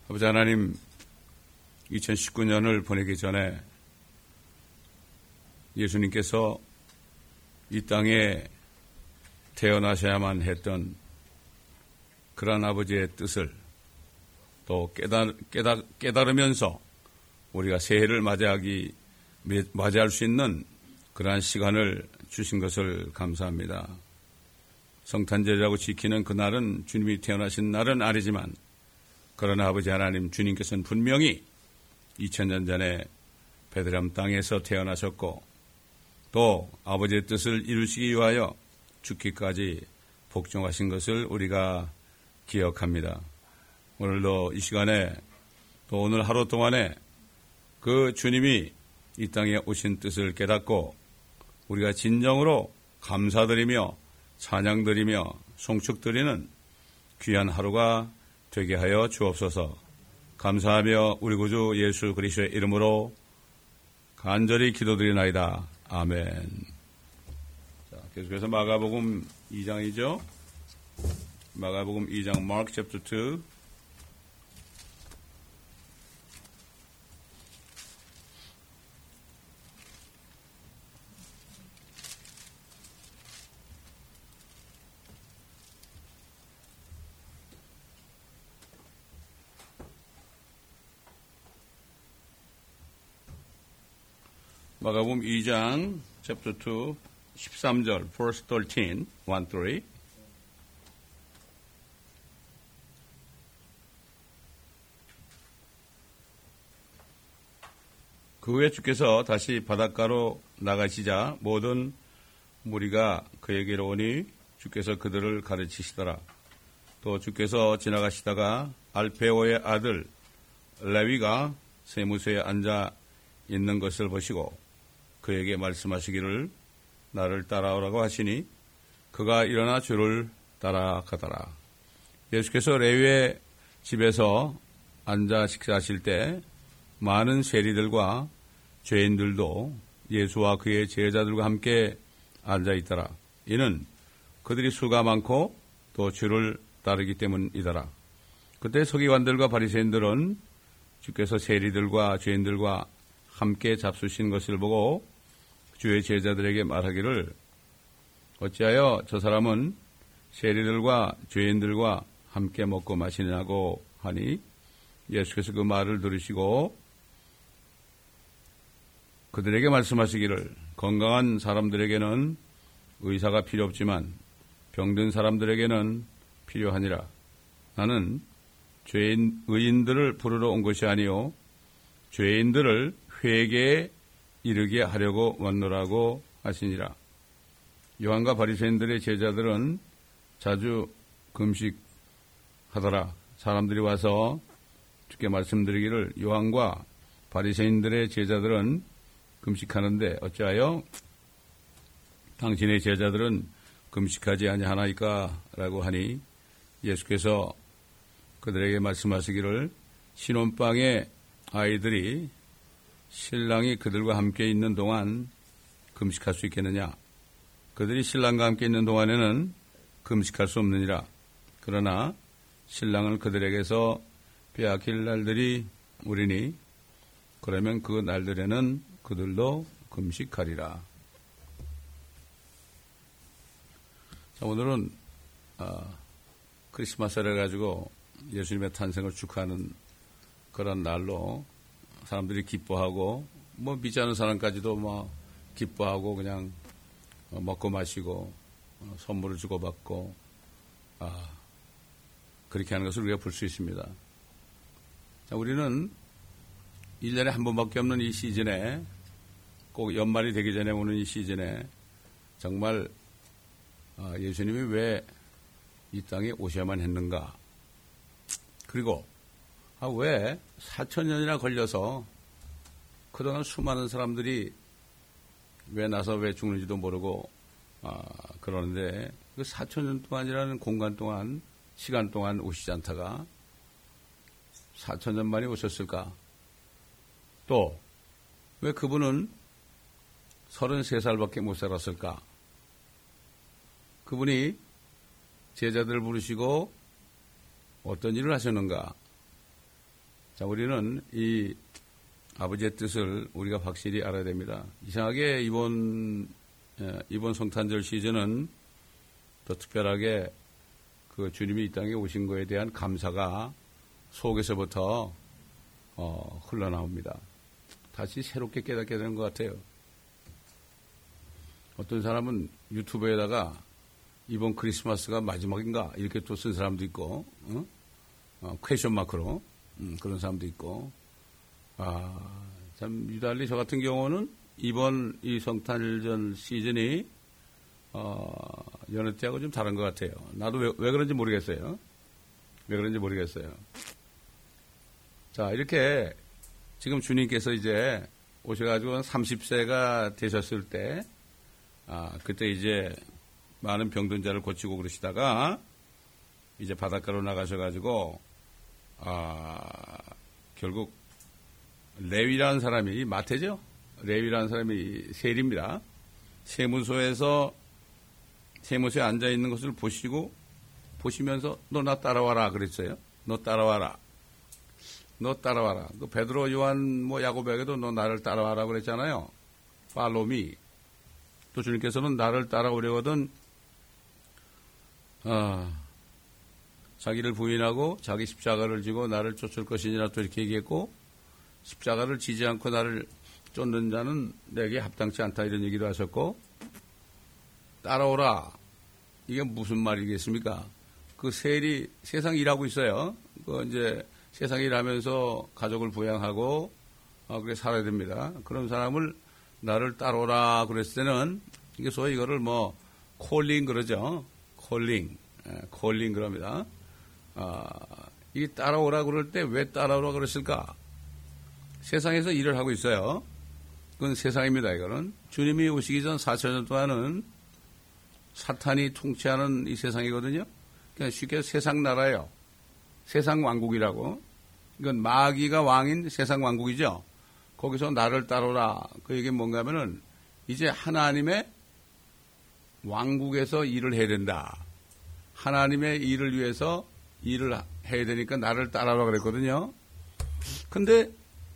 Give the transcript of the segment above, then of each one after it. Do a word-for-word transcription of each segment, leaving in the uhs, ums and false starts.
아버지 하나님, 이천십구 년을 보내기 전에 예수님께서 이 땅에 태어나셔야만 했던 그런 아버지의 뜻을 또 깨달, 깨달, 깨달으면서 우리가 새해를 맞이하기, 맞이할 수 있는 그러한 시간을 주신 것을 감사합니다. 성탄절이라고 지키는 그날은 주님이 태어나신 날은 아니지만 그러나 아버지 하나님, 주님께서는 분명히 이천 년 전에 베들레헴 땅에서 태어나셨고 또 아버지의 뜻을 이루시기 위하여 죽기까지 복종하신 것을 우리가 기억합니다. 오늘도 이 시간에 또 오늘 하루 동안에 그 주님이 이 땅에 오신 뜻을 깨닫고 우리가 진정으로 감사드리며 찬양드리며 송축드리는 귀한 하루가 되게 하여 주옵소서. 감사하며 우리 구주 예수 그리스도의 이름으로 간절히 기도드리나이다. 아멘. 자, 계속해서 마가복음 이 장이죠. 마가복음 이 장 Mark chapter two. 마가복음 이 장 chapter two 십삼 절 verse thirteen one three. 그 후에 주께서 다시 바닷가로 나가시자 모든 무리가 그에게로 오니 주께서 그들을 가르치시더라. 또 주께서 지나가시다가 알페오의 아들 레위가 세무소에 앉아 있는 것을 보시고 그에게 말씀하시기를 나를 따라오라고 하시니 그가 일어나 주를 따라가더라. 예수께서 레위의 집에서 앉아 식사하실 때 많은 세리들과 죄인들도 예수와 그의 제자들과 함께 앉아 있더라. 이는 그들이 수가 많고 또 주를 따르기 때문이더라. 그때 서기관들과 바리새인들은 주께서 세리들과 죄인들과 함께 잡수신 것을 보고 주의 제자들에게 말하기를 어찌하여 저 사람은 세리들과 죄인들과 함께 먹고 마시냐고 하니 예수께서 그 말을 들으시고 그들에게 말씀하시기를 건강한 사람들에게는 의사가 필요 없지만 병든 사람들에게는 필요하니라. 나는 죄인, 의인들을 부르러 온 것이 아니요 죄인들을 회개에 이르게 하려고 왔노라고 하시니라. 요한과 바리새인들의 제자들은 자주 금식하더라. 사람들이 와서 주께 말씀드리기를 요한과 바리새인들의 제자들은 금식하는데 어찌하여 당신의 제자들은 금식하지 아니하나이까? 라고 하니 예수께서 그들에게 말씀하시기를 신혼방의 아이들이 신랑이 그들과 함께 있는 동안 금식할 수 있겠느냐? 그들이 신랑과 함께 있는 동안에는 금식할 수 없느니라. 그러나 신랑을 그들에게서 빼앗길 날들이 오리니 그러면 그 날들에는 그들도 금식하리라. 자, 오늘은 어, 크리스마스를 가지고 예수님의 탄생을 축하하는 그런 날로 사람들이 기뻐하고 뭐 믿지 않는 사람까지도 뭐 기뻐하고 그냥 먹고 마시고 선물을 주고받고 아, 그렇게 하는 것을 우리가 볼 수 있습니다. 자, 우리는 일 년에 한 번밖에 없는 이 시즌에 꼭 연말이 되기 전에 오는 이 시즌에 정말 아, 예수님이 왜 이 땅에 오셔야만 했는가? 그리고 아, 왜 사천 년이나 걸려서 그동안 수많은 사람들이 왜 나서 왜 죽는지도 모르고 아, 그러는데 그 사천 년 동안이라는 공간 동안 시간 동안 오시지 않다가 사천 년 만에 오셨을까? 또 왜 그분은 서른세 살밖에 못 살았을까? 그분이 제자들을 부르시고 어떤 일을 하셨는가? 자, 우리는 이 아버지의 뜻을 우리가 확실히 알아야 됩니다. 이상하게 이번, 이번 성탄절 시즌은 더 특별하게 그 주님이 이 땅에 오신 거에 대한 감사가 속에서부터 어, 흘러나옵니다. 다시 새롭게 깨닫게 되는 것 같아요. 어떤 사람은 유튜브에다가 이번 크리스마스가 마지막인가 이렇게 또 쓴 사람도 있고, 어? 어, 퀘션 마크로 음, 그런 사람도 있고, 아, 참 유달리 저 같은 경우는 이번 이 성탄절 시즌이 어, 여느 때하고 좀 다른 것 같아요. 나도 왜, 왜 그런지 모르겠어요. 왜 그런지 모르겠어요. 자, 이렇게 지금 주님께서 이제 오셔가지고 삼십 세가 되셨을 때, 아, 그때 이제 많은 병든 자를 고치고 그러시다가 이제 바닷가로 나가셔가지고, 아, 결국 레위라는 사람이, 마태죠? 레위라는 사람이 세리입니다. 세무소에서 세무소에 앉아 있는 것을 보시고, 보시면서 너 나 따라와라 그랬어요. 너 따라와라. 너 따라와라. 그 베드로, 요한, 뭐 야고보에게도 너 나를 따라와라 그랬잖아요. 팔로미. 또 주님께서는 나를 따라오려거든 아, 자기를 부인하고 자기 십자가를 지고 나를 쫓을 것이니라 또 이렇게 얘기했고, 십자가를 지지 않고 나를 쫓는 자는 내게 합당치 않다 이런 얘기도 하셨고, 따라오라. 이게 무슨 말이겠습니까? 그 세리 세상 일하고 있어요. 그 이제 세상 일하면서 가족을 부양하고 어, 그렇게 살아야 됩니다. 그런 사람을 나를 따라오라 그랬을 때는 이게 소위 이거를 뭐 콜링 그러죠. 콜링, 예, 콜링 그럽니다. 아, 이 따라오라 그럴 때 왜 따라오라 그랬을까? 세상에서 일을 하고 있어요. 그건 세상입니다. 이거는 주님이 오시기 전 사천 년 동안은 사탄이 통치하는 이 세상이거든요. 그냥 쉽게 세상 나라예요. 세상 왕국이라고. 이건 마귀가 왕인 세상 왕국이죠. 거기서 나를 따르라. 그 얘기는 뭔가 하면은 이제 하나님의 왕국에서 일을 해야 된다. 하나님의 일을 위해서 일을 해야 되니까 나를 따라오라 그랬거든요. 근데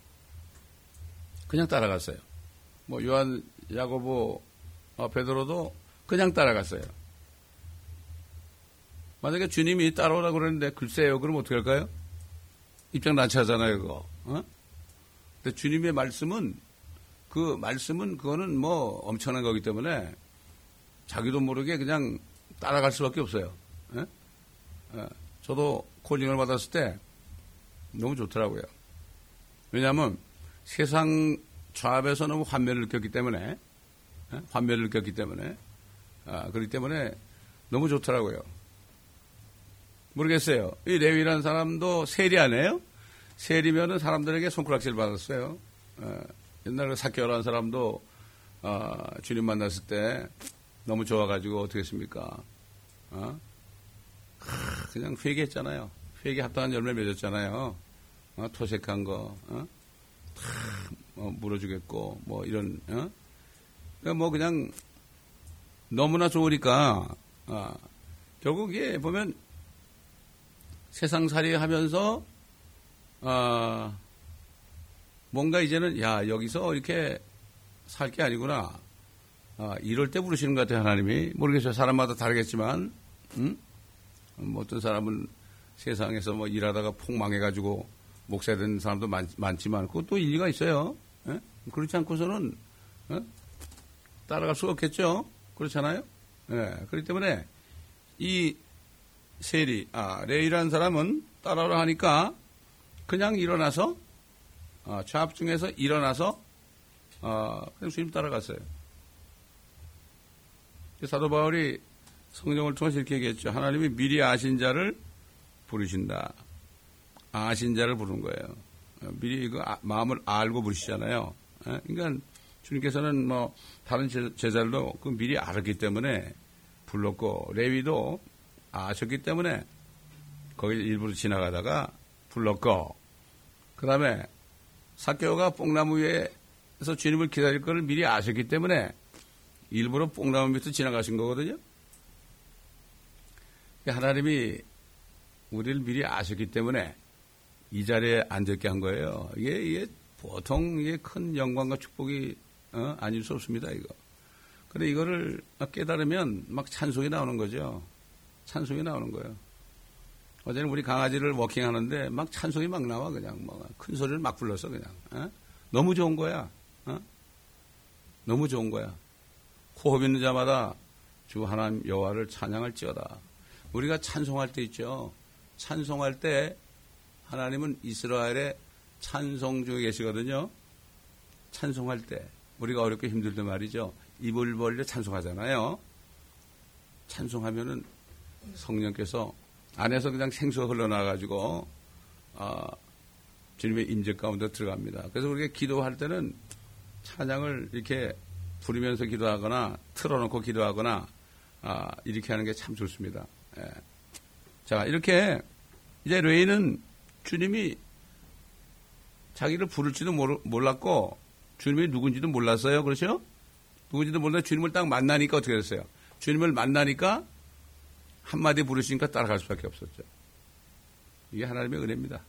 그냥 따라갔어요. 뭐 요한, 야고보, 어, 베드로도 그냥 따라갔어요. 만약에 주님이 따라오라 그러는데 글쎄요, 그럼 어떻게 할까요? 입장 난처하잖아요, 그거. 어? 근데 주님의 말씀은 그 말씀은 그거는 뭐 엄청난 거기 때문에 자기도 모르게 그냥 따라갈 수밖에 없어요. 에? 에. 저도 콜링을 받았을 때 너무 좋더라고요. 왜냐하면 세상 좌합에서 너무 환멸을 느꼈기 때문에, 에? 환멸을 느꼈기 때문에, 아, 그렇기 때문에 너무 좋더라고요. 모르겠어요. 이 레위라는 사람도 세리 아니에요? 세리면은 사람들에게 손가락질 받았어요. 에, 옛날에 삭개오라는 사람도 어, 주님 만났을 때 너무 좋아가지고 어떻게 했습니까? 어? 하, 그냥 회개했잖아요. 회개 합당한 열매 맺었잖아요. 어? 토색한 거, 어? 하, 뭐 물어주겠고, 뭐 이런, 어? 그러니까 뭐 그냥 너무나 좋으니까, 어, 결국 이게 보면 세상살이 하면서, 어, 뭔가 이제는, 야, 여기서 이렇게 살 게 아니구나. 아, 이럴 때 부르시는 것 같아요, 하나님이. 모르겠어요. 사람마다 다르겠지만, 응? 뭐 어떤 사람은 세상에서 뭐 일하다가 폭망해가지고 목사가 된 사람도 많, 많지만, 그것도 일리가 있어요. 에? 그렇지 않고서는, 에? 따라갈 수가 없겠죠? 그렇잖아요? 예. 그렇기 때문에, 이 세리, 아, 레이라는 사람은 따라오라 하니까 그냥 일어나서, 어, 좌합 중에서 일어나서, 어, 그냥 주님 따라갔어요. 사도 바울이 성경을 통해서 이렇게 얘기했죠. 하나님이 미리 아신 자를 부르신다. 아신 자를 부른 거예요. 미리 그 마음을 알고 부르시잖아요. 그러니까 주님께서는 뭐 다른 제자들도 그 미리 알았기 때문에 불렀고, 레위도 아셨기 때문에 거기 일부러 지나가다가 불렀고, 그 다음에 삭개오가 뽕나무 위에서 주님을 기다릴 것을 미리 아셨기 때문에 일부러 뽕나무 밑에서 지나가신 거거든요. 하나님이 우리를 미리 아셨기 때문에 이 자리에 앉게 한 거예요. 이게, 이게 보통 이게 큰 영광과 축복이 어? 아닐 수 없습니다, 이거. 근데 이거를 깨달으면 막 찬송이 나오는 거죠. 찬송이 나오는 거예요. 어제는 우리 강아지를 워킹하는데 막 찬송이 막 나와, 그냥 뭐 큰 소리를 막 불러서 그냥. 어? 너무 좋은 거야. 어? 너무 좋은 거야. 호흡 있는 자마다 주 하나님 여호와를 찬양할지어다. 우리가 찬송할 때 있죠. 찬송할 때 하나님은 이스라엘의 찬송 중에 계시거든요. 찬송할 때 우리가 어렵게 힘들 때 말이죠. 입을 벌려 찬송하잖아요. 찬송하면은 성령께서 안에서 그냥 생수가 흘러나가지고 아, 주님의 임재 가운데 들어갑니다. 그래서 우리가 기도할 때는 찬양을 이렇게 부르면서 기도하거나 틀어놓고 기도하거나 아, 이렇게 하는 게 참 좋습니다. 예. 자, 이렇게 이제 레위는 주님이 자기를 부를지도 모르, 몰랐고 주님이 누군지도 몰랐어요. 그렇죠? 누군지도 몰라 주님을 딱 만나니까 어떻게 됐어요? 주님을 만나니까 한마디 부르시니까 따라갈 수밖에 없었죠. 이게 하나님의 은혜입니다.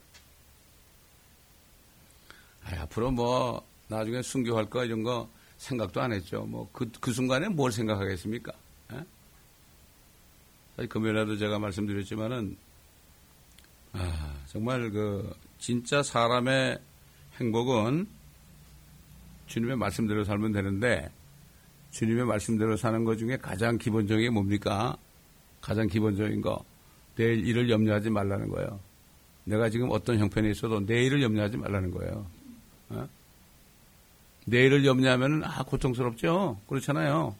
아, 앞으로 뭐 나중에 순교할 거 이런 거 생각도 안 했죠. 뭐 그 그 순간에 뭘 생각하겠습니까? 에? 사실 금요일에도 제가 말씀드렸지만은 아, 정말 그 진짜 사람의 행복은 주님의 말씀대로 살면 되는데 주님의 말씀대로 사는 것 중에 가장 기본적인 게 뭡니까? 가장 기본적인 거 내일 일을 염려하지 말라는 거예요. 내가 지금 어떤 형편에 있어도 내일을 염려하지 말라는 거예요. 어? 내일을 염려하면 아 고통스럽죠. 그렇잖아요.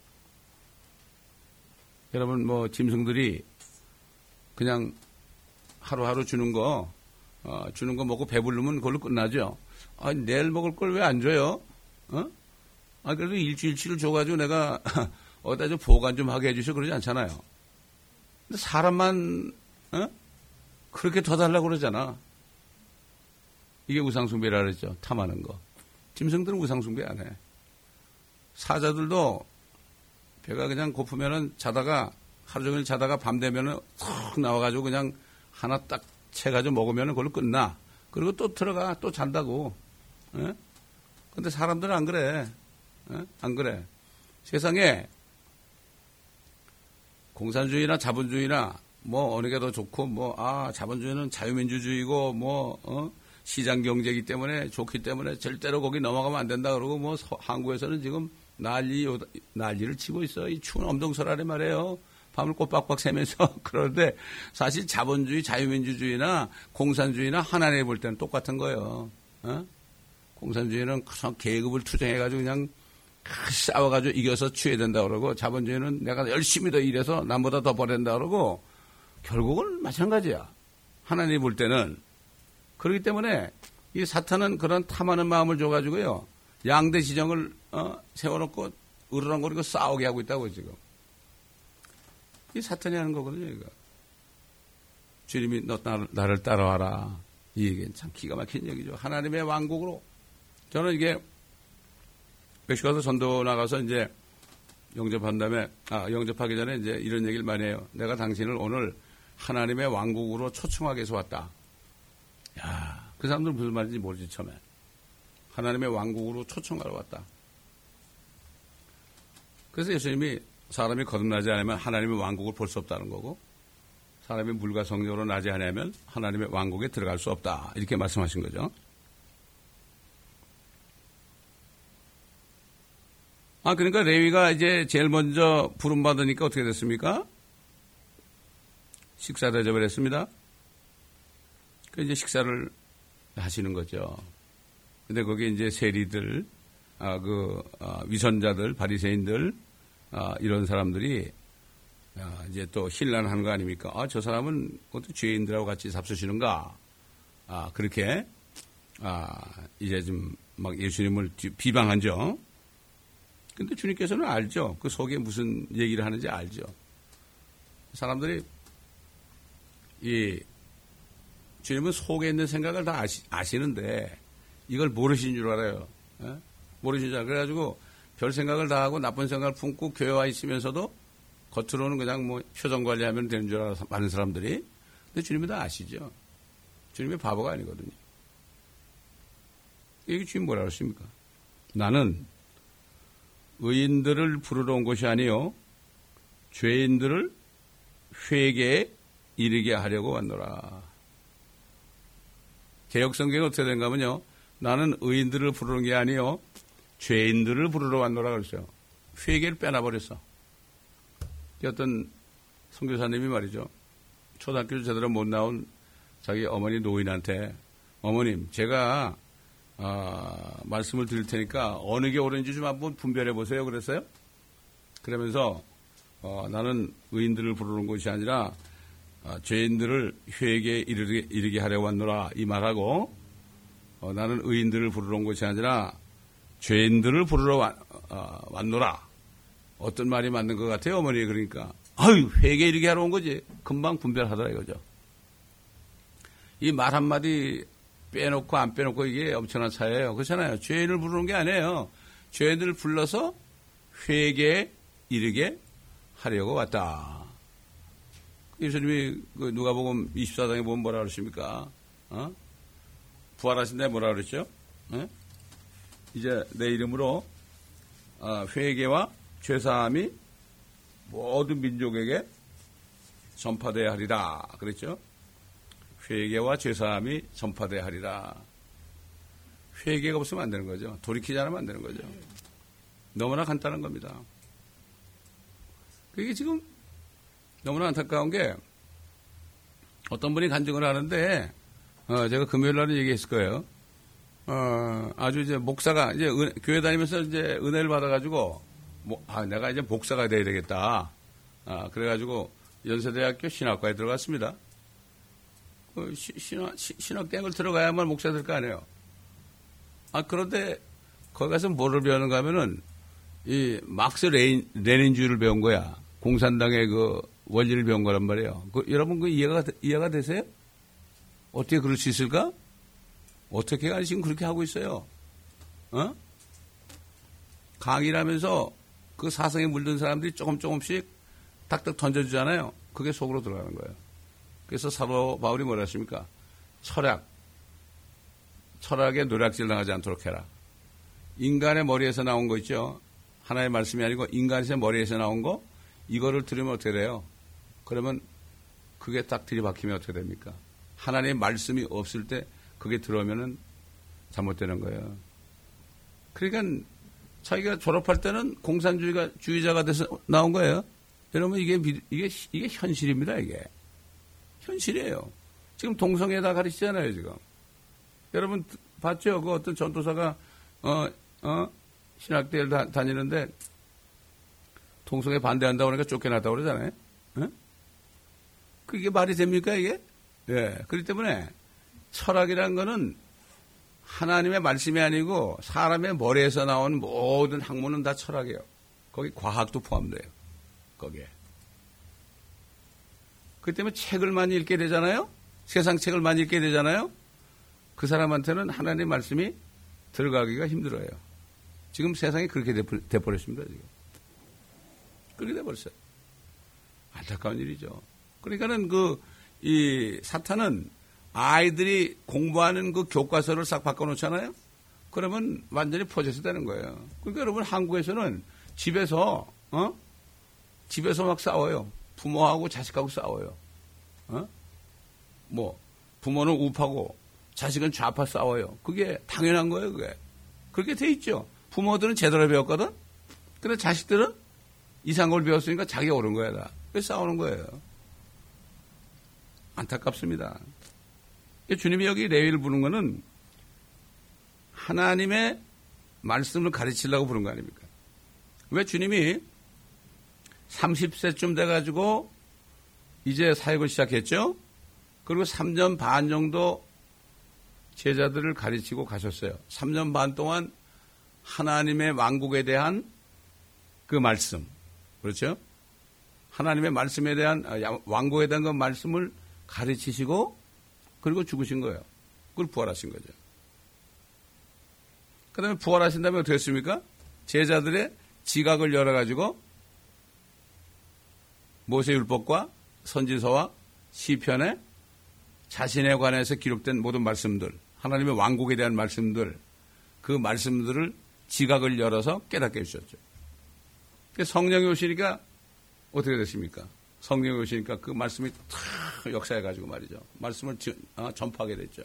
여러분 뭐 짐승들이 그냥 하루하루 주는 거 어, 주는 거 먹고 배부르면 그걸로 끝나죠. 아 내일 먹을 걸 왜 안 줘요? 어? 아 그래도 일주일치를 줘가지고 내가 어디다 좀 보관 좀 하게 해주셔 그러지 않잖아요. 근데 사람만 어? 그렇게 더 달라고 그러잖아. 이게 우상숭배라 그랬죠. 탐하는 거. 짐승들은 우상숭배 안 해. 사자들도 배가 그냥 고프면은 자다가 하루 종일 자다가 밤 되면은 툭 나와가지고 그냥 하나 딱 채가지고 먹으면은 그걸로 끝나. 그리고 또 들어가 또 잔다고. 에? 근데 사람들은 안 그래. 에? 안 그래. 세상에 공산주의나 자본주의나 뭐 어느 게 더 좋고 뭐 아 자본주의는 자유민주주의고 뭐 어? 시장 경제이기 때문에 좋기 때문에 절대로 거기 넘어가면 안 된다 그러고 뭐 서, 한국에서는 지금 난리 난리를 치고 있어. 이 추운 엄동설아래 말이에요. 밤을 꼬박박 새면서 그런데 사실 자본주의, 자유민주주의나 공산주의나 하나님 볼 때는 똑같은 거예요. 어? 공산주의는 계급을 투쟁해가지고 그냥 싸워가지고 이겨서 취해야 된다 그러고 자본주의는 내가 열심히 더 일해서 남보다 더 벌어야 된다 그러고 결국은 마찬가지야. 하나님 볼 때는. 그렇기 때문에 이 사탄은 그런 탐하는 마음을 줘가지고요. 양대 지정을 어, 세워놓고 으르렁거리고 싸우게 하고 있다고 지금. 이 사탄이 하는 거거든요. 이거. 주님이 너 나를 따라와라. 이 얘기는 참 기가 막힌 얘기죠. 하나님의 왕국으로. 저는 이게 멕시코에서 전도 나가서 이제 영접한 다음에 아 영접하기 전에 이제 이런 얘기를 많이 해요. 내가 당신을 오늘 하나님의 왕국으로 초청하기 위해서 왔다. 야, 그 사람들은 무슨 말인지 모르지 처음에. 하나님의 왕국으로 초청하러 왔다. 그래서 예수님이 사람이 거듭나지 않으면 하나님의 왕국을 볼 수 없다는 거고 사람이 물과 성령으로 나지 않으면 하나님의 왕국에 들어갈 수 없다. 이렇게 말씀하신 거죠. 아, 그러니까 레위가 이제 제일 먼저 부름받으니까 어떻게 됐습니까? 식사 대접을 했습니다. 그 이제 식사를 하시는 거죠. 근데 거기 이제 세리들, 아, 그, 아, 위선자들, 바리새인들, 아, 이런 사람들이, 아, 이제 또 힐난하는 거 아닙니까? 아, 저 사람은 그것도 죄인들하고 같이 잡수시는가? 아, 그렇게, 아, 이제 좀 막 예수님을 비방하죠. 근데 주님께서는 알죠. 그 속에 무슨 얘기를 하는지 알죠. 사람들이, 이, 주님은 속에 있는 생각을 다 아시, 아시는데, 이걸 모르신 줄 알아요. 에? 모르신 줄 알아요. 그래가지고 별 생각을 다 하고 나쁜 생각을 품고 교회 와 있으면서도 겉으로는 그냥 뭐 표정 관리하면 되는 줄 알아서 많은 사람들이. 근데 주님은 다 아시죠. 주님이 바보가 아니거든요. 이게 주님 뭐라 그러십니까? 나는 의인들을 부르러 온 것이 아니요 죄인들을 회개에 이르게 하려고 왔노라. 개역성경은 어떻게 된가 하면요. 나는 의인들을 부르는 게 아니요 죄인들을 부르러 왔노라 그랬어요. 회개를 빼놔버렸어. 어떤 선교사님이 말이죠. 초등학교 제대로 못 나온 자기 어머니 노인한테 어머님 제가 아, 말씀을 드릴 테니까 어느 게 옳은지 좀 한번 분별해 보세요. 그랬어요. 그러면서 어, 나는 의인들을 부르는 것이 아니라 아, 죄인들을 회개에 이르게, 이르게 하려고 왔노라 이 말하고 어, 나는 의인들을 부르러 온 것이 아니라 죄인들을 부르러 왔, 어, 왔노라. 어떤 말이 맞는 것 같아요, 어머니. 그러니까 아유 회개에 이르게 하러 온 거지. 금방 분별하더라 이거죠. 이 말 한마디 빼놓고 안 빼놓고 이게 엄청난 차이예요. 그렇잖아요. 죄인을 부르는 게 아니에요. 죄인들을 불러서 회개에 이르게 하려고 왔다. 예수님이 그 누가복음 이십사 장에 보면 뭐라 그러십니까? 어? 부활하신 데 뭐라 그랬죠? 어? 이제 내 이름으로 회개와 죄사함이 모든 민족에게 전파되어야 하리라. 그랬죠? 회개와 죄사함이 전파되어야 하리라. 회개가 없으면 안 되는 거죠. 돌이키지 않으면 안 되는 거죠. 너무나 간단한 겁니다. 그게 지금 너무나 안타까운 게 어떤 분이 간증을 하는데 어, 제가 금요일 날은 얘기했을 거예요. 어, 아주 이제 목사가 이제 은, 교회 다니면서 이제 은혜를 받아가지고 뭐, 아, 내가 이제 목사가 돼야 되겠다. 아, 그래가지고 연세대학교 신학과에 들어갔습니다. 그 시, 신학, 신학대학을 들어가야만 목사 될 거 아니에요. 아, 그런데 거기 가서 뭐를 배우는가 하면은 이 막스 레인, 레닌주의를 배운 거야. 공산당의 그 원리를 배운 거란 말이에요. 그, 여러분 그 이해가, 이해가 되세요? 어떻게 그럴 수 있을까? 어떻게가 지금 그렇게 하고 있어요? 어? 강의를 하면서 그 사성에 물든 사람들이 조금 조금씩 탁탁 던져주잖아요. 그게 속으로 들어가는 거예요. 그래서 사도 바울이 뭐라 했습니까? 철학. 철학에 노략질 당하지 않도록 해라. 인간의 머리에서 나온 거 있죠? 하나의 말씀이 아니고 인간의 머리에서 나온 거, 이거를 들으면 어떻게 돼요? 그러면 그게 딱 들이박히면 어떻게 됩니까? 하나님의 말씀이 없을 때 그게 들어오면은 잘못되는 거예요. 그러니까 자기가 졸업할 때는 공산주의가 주의자가 돼서 나온 거예요. 여러분 이게 이게 이게 현실입니다. 이게 현실이에요. 지금 동성애다 가르치잖아요. 지금 여러분 봤죠? 그 어떤 전도사가 어 어 신학대를 다, 다니는데 동성애 반대한다고 그러니까 쫓겨났다고 그러잖아요. 어? 그게 말이 됩니까 이게? 예. 그렇기 때문에 철학이란 거는 하나님의 말씀이 아니고 사람의 머리에서 나온 모든 학문은 다 철학이에요. 거기 과학도 포함돼요. 거기에. 그렇기 때문에 책을 많이 읽게 되잖아요. 세상 책을 많이 읽게 되잖아요. 그 사람한테는 하나님의 말씀이 들어가기가 힘들어요. 지금 세상이 그렇게 돼버렸습니다. 지금. 그렇게 돼버렸어요. 안타까운 일이죠. 그러니까는 그, 이 사탄은 아이들이 공부하는 그 교과서를 싹 바꿔놓잖아요. 그러면 완전히 포제스 되는 거예요. 그러니까 여러분 한국에서는 집에서 어 집에서 막 싸워요. 부모하고 자식하고 싸워요. 어? 뭐 부모는 우파고 자식은 좌파 싸워요. 그게 당연한 거예요. 그게 그렇게 돼 있죠. 부모들은 제대로 배웠거든. 근데 자식들은 이상한 걸 배웠으니까 자기가 옳은 거야 다. 그래서 싸우는 거예요. 안타깝습니다. 주님이 여기 레위를 부른 거는 하나님의 말씀을 가르치려고 부른 거 아닙니까? 왜 주님이 삼십 세쯤 돼가지고 이제 사역을 시작했죠? 그리고 삼 년 반 정도 제자들을 가르치고 가셨어요. 삼 년 반 동안 하나님의 왕국에 대한 그 말씀, 그렇죠? 하나님의 말씀에 대한, 왕국에 대한 그 말씀을 가르치시고 그리고 죽으신 거예요. 그걸 부활하신 거죠. 그 다음에 부활하신 다음에 어떻게 했습니까? 제자들의 지각을 열어가지고 모세율법과 선지서와 시편의 자신에 관해서 기록된 모든 말씀들, 하나님의 왕국에 대한 말씀들, 그 말씀들을 지각을 열어서 깨닫게 해주셨죠. 성령이 오시니까 어떻게 됐습니까? 성령이 오시니까 그 말씀이 탁 역사해가지고 말이죠. 말씀을 전파하게 됐죠.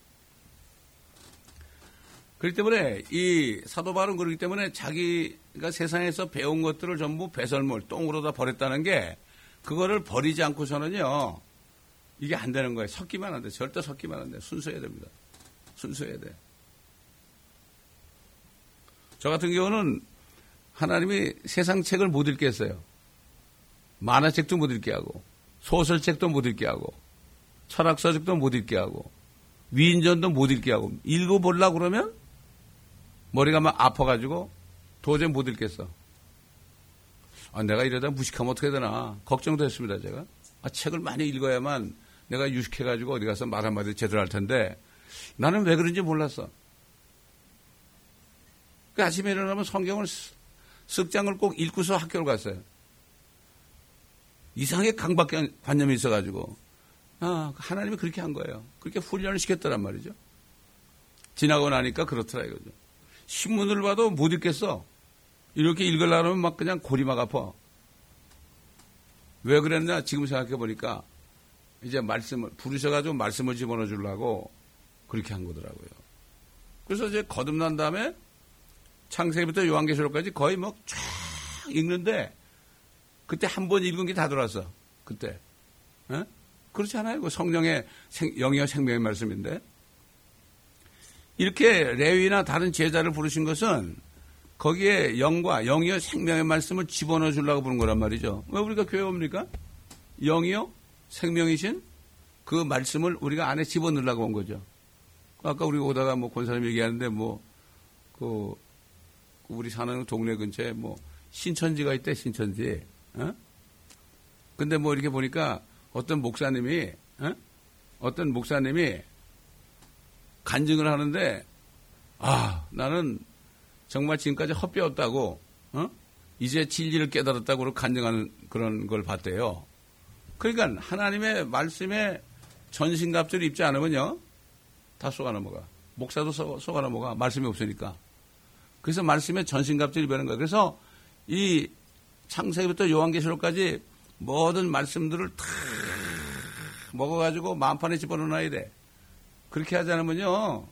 그렇기 때문에 이 사도 바울은 그렇기 때문에 자기가 세상에서 배운 것들을 전부 배설물, 똥으로 다 버렸다는 게 그거를 버리지 않고서는요. 이게 안 되는 거예요. 섞이면 안 돼. 절대 섞이면 안 돼. 순수해야 됩니다. 순수해야 돼. 저 같은 경우는 하나님이 세상 책을 못 읽게 했어요. 만화책도 못 읽게 하고 소설책도 못 읽게 하고 철학서적도 못 읽게 하고 위인전도 못 읽게 하고 읽어보려고 그러면 머리가 막 아파가지고 도저히 못 읽겠어. 아, 내가 이러다 무식하면 어떻게 되나 걱정도 했습니다. 제가. 아, 책을 많이 읽어야만 내가 유식해가지고 어디 가서 말 한마디 제대로 할 텐데 나는 왜 그런지 몰랐어. 그 아침에 일어나면 성경을 쓱 장을 꼭 읽고서 학교를 갔어요. 이상하게 강박관념이 있어가지고 아, 하나님이 그렇게 한 거예요. 그렇게 훈련을 시켰더란 말이죠. 지나고 나니까 그렇더라 이거죠. 신문을 봐도 못 읽겠어. 이렇게 읽으려고 하면 막 그냥 골이 막 아파. 왜 그랬나 지금 생각해 보니까 이제 말씀을 부르셔가지고 말씀을 집어넣어 주려고 그렇게 한 거더라고요. 그래서 이제 거듭난 다음에 창세기부터 요한계시록까지 거의 뭐 쫙 읽는데 그때 한 번 읽은 게 다 들어왔어. 그때. 에? 그렇지 않아요? 그 성령의 생, 영이와 생명의 말씀인데. 이렇게 레위나 다른 제자를 부르신 것은 거기에 영과 영이와 생명의 말씀을 집어넣어 주려고 부른 거란 말이죠. 왜 우리가 교회 옵니까? 영이요? 생명이신 그 말씀을 우리가 안에 집어넣으려고 온 거죠. 아까 우리가 오다가 뭐 권사님 얘기하는데 뭐, 그, 우리 사는 동네 근처에 뭐 신천지가 있대, 신천지. 어? 근데 뭐 이렇게 보니까 어떤 목사님이, 어? 어떤 목사님이 간증을 하는데, 아, 나는 정말 지금까지 헛배웠다고, 어? 이제 진리를 깨달았다고 그러고 간증하는 그런 걸 봤대요. 그러니까 하나님의 말씀에 전신갑주를 입지 않으면요, 다 쏘가 넘어가. 목사도 쏘, 쏘가 넘어가. 말씀이 없으니까. 그래서 말씀에 전신갑주를 입는 거예요. 그래서 이 창세기부터 요한계시록까지 모든 말씀들을 다 먹어가지고 만판에 집어넣어놔야 돼. 그렇게 하지 않으면요,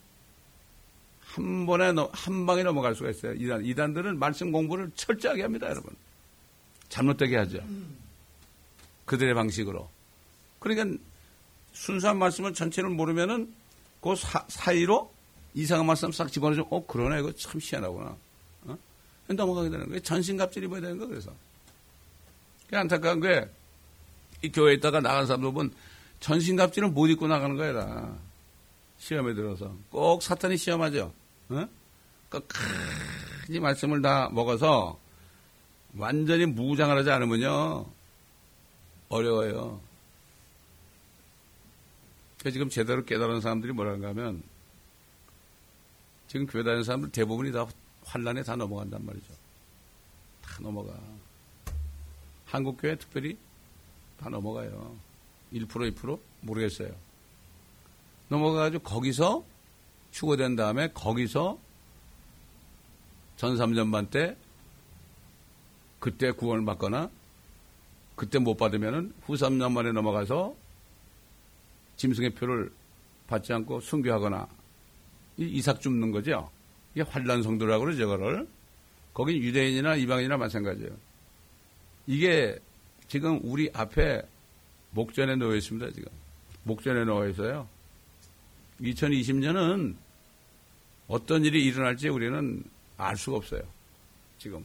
한 번에, 한 방에 넘어갈 수가 있어요. 이단, 이단들은 말씀 공부를 철저하게 합니다, 여러분. 잘못되게 하죠. 그들의 방식으로. 그러니까 순수한 말씀을 전체를 모르면은 그 사, 사이로 이상한 말씀 싹 집어넣어주면, 어, 그러네. 이거 참 희한하구나. 어? 넘어가게 되는 거예요. 전신갑질 입어야 되는 거, 그래서. 안타까운 게, 이 교회에 있다가 나간 사람들 보면 전신갑질은 못 입고 나가는 거야, 다. 시험에 들어서. 꼭 사탄이 시험하죠. 어? 끝까지 말씀을 다 먹어서 완전히 무장을 하지 않으면요, 어려워요. 지금 제대로 깨달은 사람들이 뭐라는가 하면, 지금 교회 다니는 사람들 대부분이 다 환란에 다 넘어간단 말이죠. 다 넘어가. 한국교회 특별히 다 넘어가요. 일 퍼센트, 이 퍼센트? 모르겠어요. 넘어가가지고 거기서 추구된 다음에 거기서 전삼전반 때 그때 구원을 받거나 그때 못 받으면은 후 삼 년 만에 넘어가서 짐승의 표를 받지 않고 순교하거나 이삭 줍는 거죠. 이게 환란 성도라고 그러죠, 저거를. 거긴 유대인이나 이방인이나 마찬가지예요. 이게 지금 우리 앞에 목전에 놓여 있습니다, 지금. 목전에 놓여 있어요. 이천이십 년은 어떤 일이 일어날지 우리는 알 수가 없어요, 지금.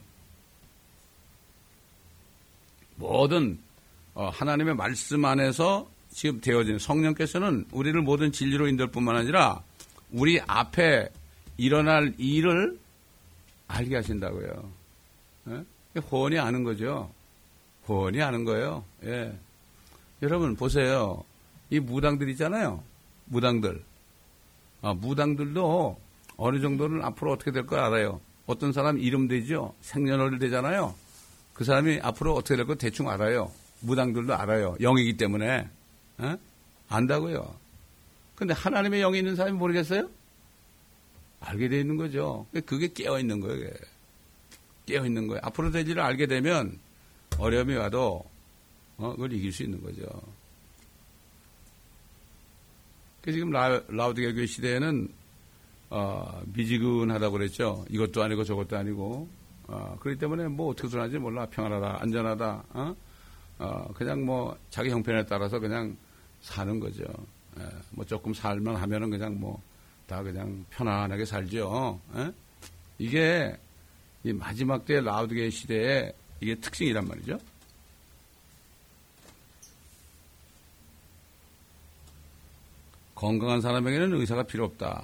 모든 하나님의 말씀 안에서 지금 되어진 성령께서는 우리를 모든 진리로 인도할 뿐만 아니라 우리 앞에 일어날 일을 알게 하신다고요. 예? 호언이 아는 거죠. 호언이 아는 거예요. 예. 여러분 보세요. 이 무당들 있잖아요. 무당들. 아, 무당들도 어느 정도는 앞으로 어떻게 될 걸 알아요. 어떤 사람 이름 되죠. 생년월일 되잖아요. 그 사람이 앞으로 어떻게 될 걸 대충 알아요. 무당들도 알아요. 영이기 때문에. 에? 안다고요. 근데 하나님의 영이 있는 사람이 모르겠어요? 알게 돼 있는 거죠. 그게 깨어 있는 거예요. 그게. 깨어 있는 거예요. 앞으로 될 일을 알게 되면 어려움이 와도 어, 그걸 이길 수 있는 거죠. 그 지금 라, 라우디게 교회 시대에는 어, 미지근하다고 그랬죠. 이것도 아니고 저것도 아니고. 어, 그렇기 때문에 뭐 어떻게 소리하는지 몰라. 평안하다, 안전하다. 어? 어, 그냥 뭐 자기 형편에 따라서 그냥 사는 거죠. 예, 뭐 조금 살만 하면은 그냥 뭐 다 그냥 편안하게 살죠. 예? 이게 이 마지막 때 라우디게 시대의 이게 특징이란 말이죠. 건강한 사람에게는 의사가 필요 없다.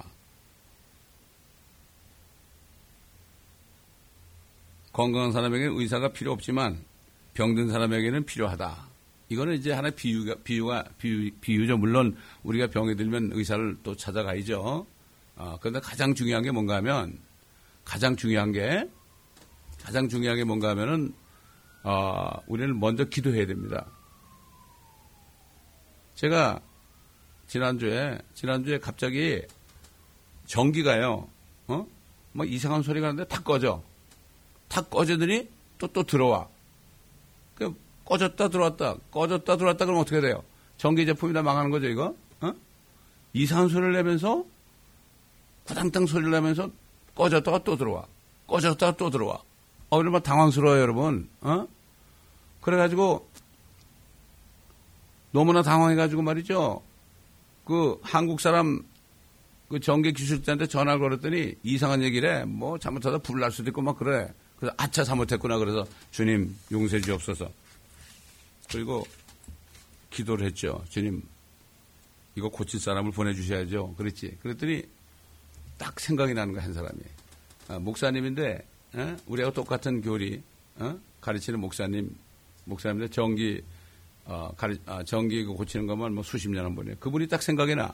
건강한 사람에게는 의사가 필요 없지만 병든 사람에게는 필요하다. 이거는 이제 하나의 비유가, 비유가, 비유, 비유죠. 물론 우리가 병에 들면 의사를 또 찾아가야죠. 어, 그런데 가장 중요한 게 뭔가 하면, 가장 중요한 게, 가장 중요한 게 뭔가 하면은, 어, 우리는 먼저 기도해야 됩니다. 제가 지난주에, 지난주에 갑자기 전기가요, 어? 막 이상한 소리가 나는데 다 꺼져. 다 꺼지더니 또, 또 들어와. 그, 꺼졌다 들어왔다, 꺼졌다 들어왔다 그러면 어떻게 돼요? 전기 제품이 다 망하는 거죠, 이거? 어? 이상한 소리를 내면서, 구당당 소리를 내면서 꺼졌다가 또 들어와. 꺼졌다가 또 들어와. 어, 이러면 당황스러워요, 여러분. 어? 그래가지고, 너무나 당황해가지고 말이죠. 그, 한국 사람, 그 전기 기술자한테 전화를 걸었더니 이상한 얘기를 해. 뭐 잘못하다 불 날 수도 있고 막 그래. 그래서 아차 잘못했구나. 그래서 주님 용서해 주옵소서. 그리고 기도를 했죠. 주님 이거 고칠 사람을 보내주셔야죠. 그랬지. 그랬더니 딱 생각이 나는 거야, 한 사람이. 아, 목사님인데 에? 우리하고 똑같은 교리 어? 가르치는 목사님 목사님인데 전기 어, 가르, 아, 전기 고치는 것만 뭐 수십 년 한 번이에요. 그분이 딱 생각이 나.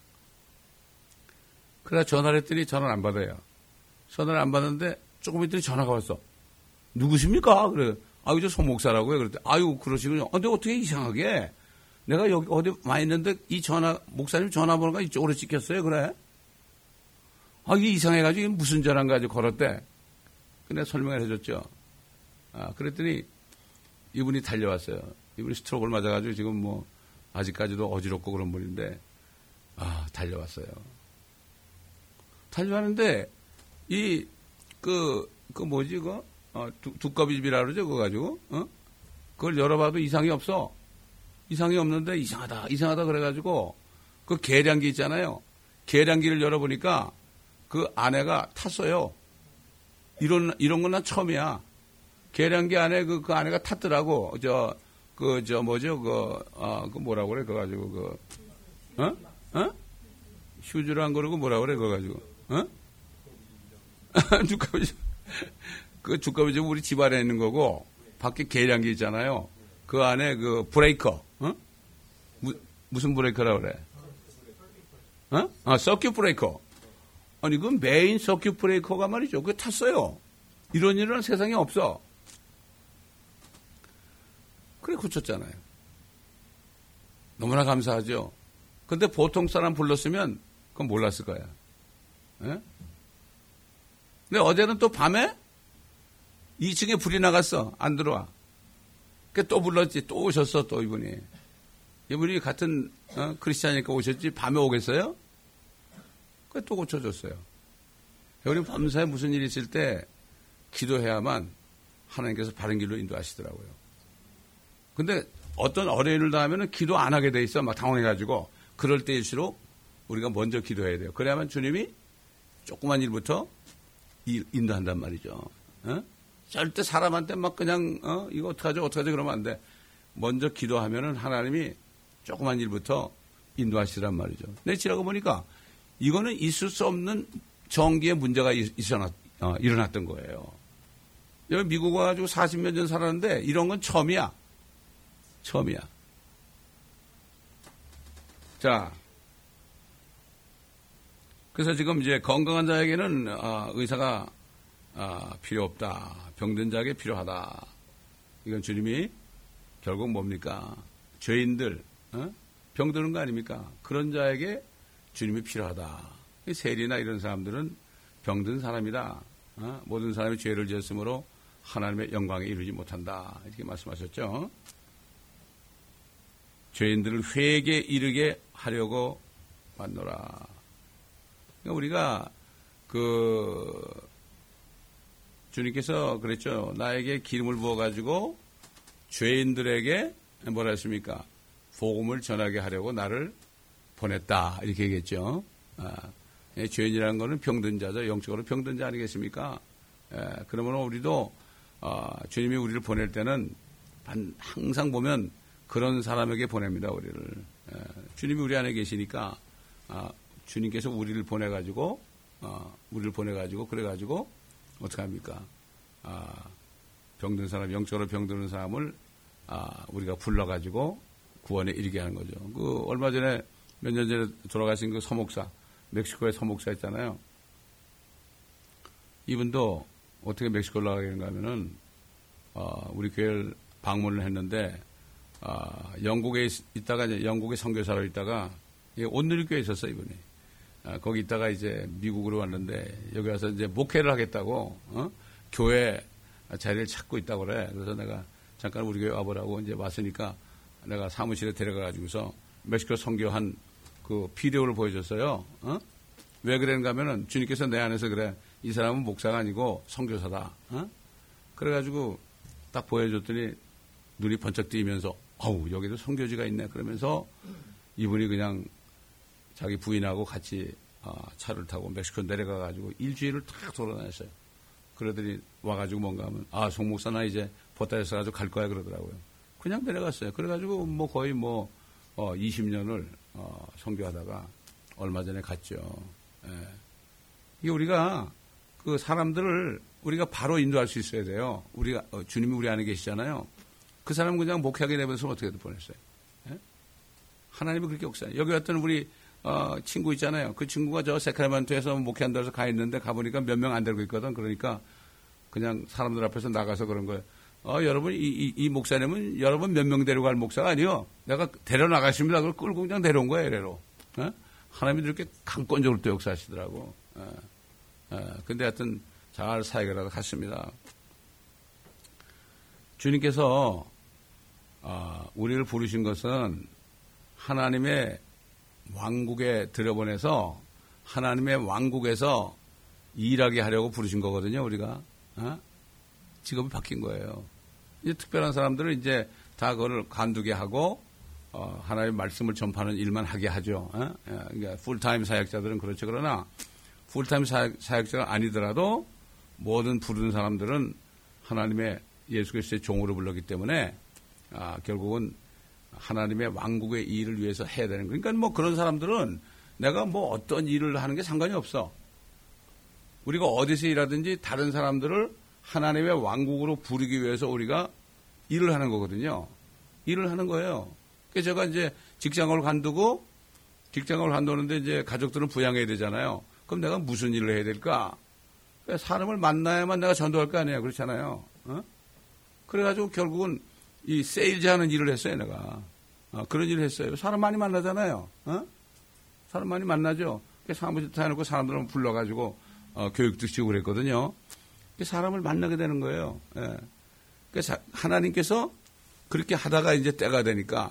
그래서 전화를 했더니 전화를 안 받아요. 전화를 안 받았는데 조금 있더니 전화가 왔어. 누구십니까? 그래. 아유, 저 송 목사라고요. 그랬더니 아유, 그러시군요. 근데 어떻게 이상하게 내가 여기 어디 와 있는데 이 전화, 목사님 전화번호가 이쪽으로 찍혔어요. 그래. 아, 이게 이상해가지고 무슨 전화인가 가지고 걸었대. 근데 설명을 해줬죠. 아, 그랬더니 이분이 달려왔어요. 이분이 스트로크를 맞아가지고 지금 뭐 아직까지도 어지럽고 그런 분인데 아, 달려왔어요. 달려왔는데 이 그 그 뭐지 그거 어, 두, 두꺼비집이라 그러죠. 그거 가지고 어? 그걸 열어봐도 이상이 없어. 이상이 없는데 이상하다 이상하다 그래가지고 그 계량기 있잖아요. 계량기를 열어보니까 그 안에가 탔어요. 이런 이런 건 난 처음이야. 계량기 안에 그, 그 안에가 탔더라고. 저 그 저 뭐죠 그 어 그 뭐라고 그래 그거 가지고 그 어? 어? 휴즈란 거라고 뭐라 그래 그거 가지고 어? 두꺼비집 그 두꺼비집 우리 집 안에 있는 거고 밖에 계량기 있잖아요. 그 안에 그 브레이커 어? 무, 무슨 브레이커라 그래? 어? 아 서큐 브레이커. 아니 그 메인 서큐 브레이커가 말이죠. 그게 탔어요. 이런 일은 세상에 없어. 그래 고쳤잖아요. 너무나 감사하죠. 근데 보통 사람 불렀으면 그건 몰랐을 거야. 예? 근데 어제는 또 밤에 이 층에 불이 나갔어. 안 들어와. 그 또 불렀지. 또 오셨어. 또 이분이. 이분이 같은 어? 크리스찬이니까 오셨지. 밤에 오겠어요? 그 또 고쳐줬어요. 우리 밤사에 무슨 일이 있을 때 기도해야만 하나님께서 바른 길로 인도하시더라고요. 근데 어떤 어려움을 당하면 기도 안 하게 돼 있어. 막 당황해가지고. 그럴 때일수록 우리가 먼저 기도해야 돼요. 그래야만 주님이 조그만 일부터 일, 인도한단 말이죠. 어? 절대 사람한테 막 그냥 어? 이거 어떡하죠 어떡하죠 그러면 안 돼. 먼저 기도하면은 하나님이 조그만 일부터 인도하시란 말이죠. 근데 지나고 보니까 이거는 있을 수 없는 전기에 문제가 있어났, 어, 일어났던 거예요. 여기 미국 와가지고 사십몇 년 살았는데 이런 건 처음이야. 처음이야. 자, 그래서 지금 이제 건강한 자에게는 어, 의사가 어, 필요 없다. 병든 자에게 필요하다. 이건 주님이 결국 뭡니까? 죄인들, 어? 병드는 거 아닙니까? 그런 자에게 주님이 필요하다. 세리나 이런 사람들은 병든 사람이다. 어? 모든 사람이 죄를 지었으므로 하나님의 영광에 이르지 못한다. 이렇게 말씀하셨죠. 죄인들을 회개에 이르게 하려고 왔노라. 그러니까 우리가 그 주님께서 그랬죠. 나에게 기름을 부어가지고 죄인들에게 뭐라 했습니까? 복음을 전하게 하려고 나를 보냈다. 이렇게 얘기했죠. 아, 예, 죄인이라는 것은 병든 자죠. 영적으로 병든 자 아니겠습니까? 예, 그러면 우리도 어, 주님이 우리를 보낼 때는 항상 보면 그런 사람에게 보냅니다. 우리를. 예, 주님이 우리 안에 계시니까 아, 주님께서 우리를 보내가지고 어, 우리를 보내가지고 그래가지고 어떻게 합니까? 아, 병든 사람, 영적으로 병드는 사람을 아, 우리가 불러가지고 구원에 이르게 하는 거죠. 그 얼마 전에 몇 년 전에 돌아가신 그 서목사, 멕시코의 서목사 있잖아요. 이분도 어떻게 멕시코로 나가게 된가 하면은 어, 우리 교회를 방문을 했는데 어, 영국에 있, 있다가 이제 영국에 선교사로 있다가 온누리교회에 있었어 이분이. 어, 거기 있다가 이제 미국으로 왔는데 여기 와서 이제 목회를 하겠다고 어? 교회 자리를 찾고 있다고 그래. 그래서 내가 잠깐 우리 교회 와보라고 이제 왔으니까 내가 사무실에 데려가가지고서 멕시코 선교한 그 비디오를 보여줬어요. 어? 왜 그랬는가 하면은 주님께서 내 안에서 그래. 이 사람은 목사가 아니고 선교사다. 어? 그래가지고 딱 보여줬더니 눈이 번쩍 뜨이면서 어우 여기도 선교지가 있네. 그러면서 이분이 그냥 자기 부인하고 같이 어, 차를 타고 멕시코 내려가가지고 일주일을 탁 돌아다녔어요. 그러더니 와가지고 뭔가 하면 아 송 목사 나 이제 보따리에서 가지고 갈 거야 그러더라고요. 그냥 내려갔어요. 그래가지고 뭐 거의 뭐 어, 이십 년을 어, 선교하다가 얼마 전에 갔죠. 예. 이게 우리가 그 사람들을 우리가 바로 인도할 수 있어야 돼요. 우리가 어, 주님이 우리 안에 계시잖아요. 그 사람 그냥 목회하게 되면서 어떻게 보냈어요? 예? 하나님이 그렇게 역사해요. 여기 왔던 우리 어, 친구 있잖아요. 그 친구가 저 세크라멘토에서 목회한다고 해서 가 있는데 가보니까 몇 명 안 되고 있거든. 그러니까 그냥 사람들 앞에서 나가서 그런 거예요. 어, 여러분, 이, 이, 이 목사님은 여러분 몇 명 데려갈 목사가 아니요. 내가 데려나가십니다. 그걸 끌고 그냥 데려온 거예요, 이래로. 어? 하나님이 이렇게 강권적으로 또 역사하시더라고. 어, 어, 근데 하여튼 잘 사역을 갔습니다. 주님께서, 어, 우리를 부르신 것은 하나님의 왕국에 들여보내서 하나님의 왕국에서 일하게 하려고 부르신 거거든요, 우리가. 어? 직업이 바뀐 거예요. 이제 특별한 사람들은 이제 다 그걸 간두게 하고, 어, 하나님의 말씀을 전파하는 일만 하게 하죠. 어? 그러니까 풀타임 사역자들은 그렇죠. 그러나 풀타임 사역, 사역자가 아니더라도 모든 부르는 사람들은 하나님의 예수 그리스도의 종으로 불렀기 때문에 아, 결국은 하나님의 왕국의 일을 위해서 해야 되는 거예요. 그러니까 뭐 그런 사람들은 내가 뭐 어떤 일을 하는 게 상관이 없어. 우리가 어디서 일하든지 다른 사람들을 하나님의 왕국으로 부르기 위해서 우리가 일을 하는 거거든요. 일을 하는 거예요. 그래서 제가 이제 직장을 관두고 직장을 관두는데 이제 가족들은 부양해야 되잖아요. 그럼 내가 무슨 일을 해야 될까? 사람을 만나야만 내가 전도할 거 아니에요. 그렇잖아요. 어? 그래가지고 결국은 이 세일즈 하는 일을 했어요, 내가. 어, 그런 일을 했어요. 사람 많이 만나잖아요. 어? 사람 많이 만나죠. 사무실 다 해놓고 사람들을 불러가지고 어, 교육도 시키고 그랬거든요. 사람을 만나게 되는 거예요. 예. 그래서 하나님께서 그렇게 하다가 이제 때가 되니까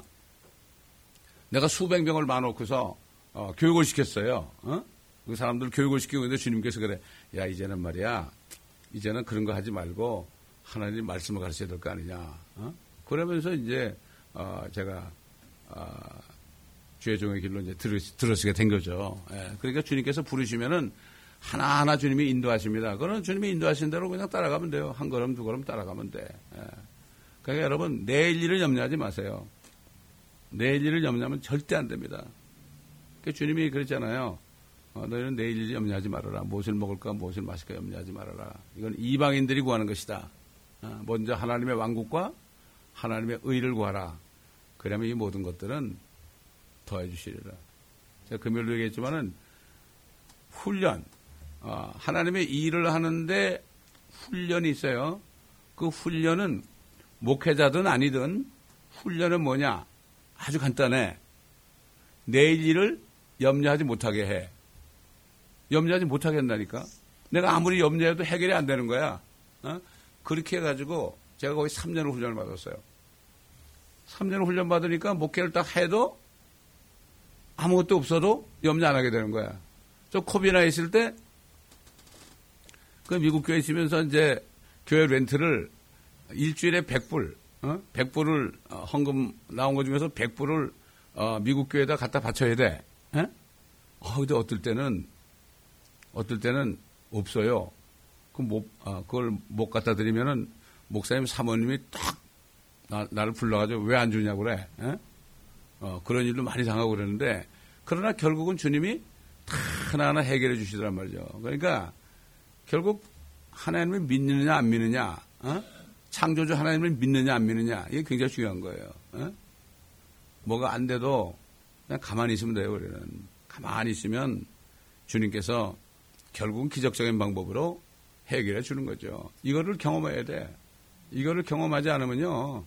내가 수백 명을 많아놓고서 어, 교육을 시켰어요. 어? 그 사람들 교육을 시키고 있는데 주님께서 그래. 야, 이제는 말이야. 이제는 그런 거 하지 말고 하나님 말씀을 가르쳐야 될 거 아니냐. 어? 그러면서 이제 어, 제가 어, 주의 종의 길로 이제 들으, 들으시게 된 거죠. 예. 그러니까 주님께서 부르시면은 하나하나 주님이 인도하십니다. 그거는 주님이 인도하신 대로 그냥 따라가면 돼요. 한 걸음, 두 걸음 따라가면 돼. 예. 그러니까 여러분, 내일 일을 염려하지 마세요. 내일 일을 염려하면 절대 안 됩니다. 그러니까 주님이 그랬잖아요. 어, 너희는 내일 일을 염려하지 말아라. 무엇을 먹을까, 무엇을 마실까 염려하지 말아라. 이건 이방인들이 구하는 것이다. 어, 먼저 하나님의 왕국과 하나님의 의를 구하라. 그러면 이 모든 것들은 더해 주시리라. 제가 금요일도 얘기했지만은 훈련, 어, 하나님의 일을 하는데 훈련이 있어요. 그 훈련은 목회자든 아니든 훈련은 뭐냐? 아주 간단해. 내일 일을 염려하지 못하게 해. 염려하지 못하게 한다니까. 내가 아무리 염려해도 해결이 안 되는 거야. 어? 그렇게 해가지고 제가 거의 삼 년을 훈련을 받았어요. 삼 년을 훈련 받으니까 목회를 딱 해도 아무것도 없어도 염려 안 하게 되는 거야. 저 코비나 있을 때 그 미국 교회 있으면서 이제 교회 렌트를 일주일에 백 불, 어? 백 불을 헌금 나온 것 중에서 백 불을 어, 미국 교회에다 갖다 바쳐야 돼. 에? 어, 근데 어떨 때는 어떨 때는 없어요. 그 못, 아, 그걸 못 갖다 드리면은 목사님 사모님이 딱 나, 나를 불러가지고 왜 안 주냐고 그래. 에? 어, 그런 일도 많이 당하고 그러는데 그러나 결국은 주님이 다 하나하나 해결해 주시더란 말이죠. 그러니까 결국 하나님을 믿느냐 안 믿느냐, 어? 창조주 하나님을 믿느냐 안 믿느냐 이게 굉장히 중요한 거예요. 어? 뭐가 안 돼도 그냥 가만히 있으면 돼요. 우리는 가만히 있으면 주님께서 결국은 기적적인 방법으로 해결해 주는 거죠. 이거를 경험해야 돼. 이거를 경험하지 않으면요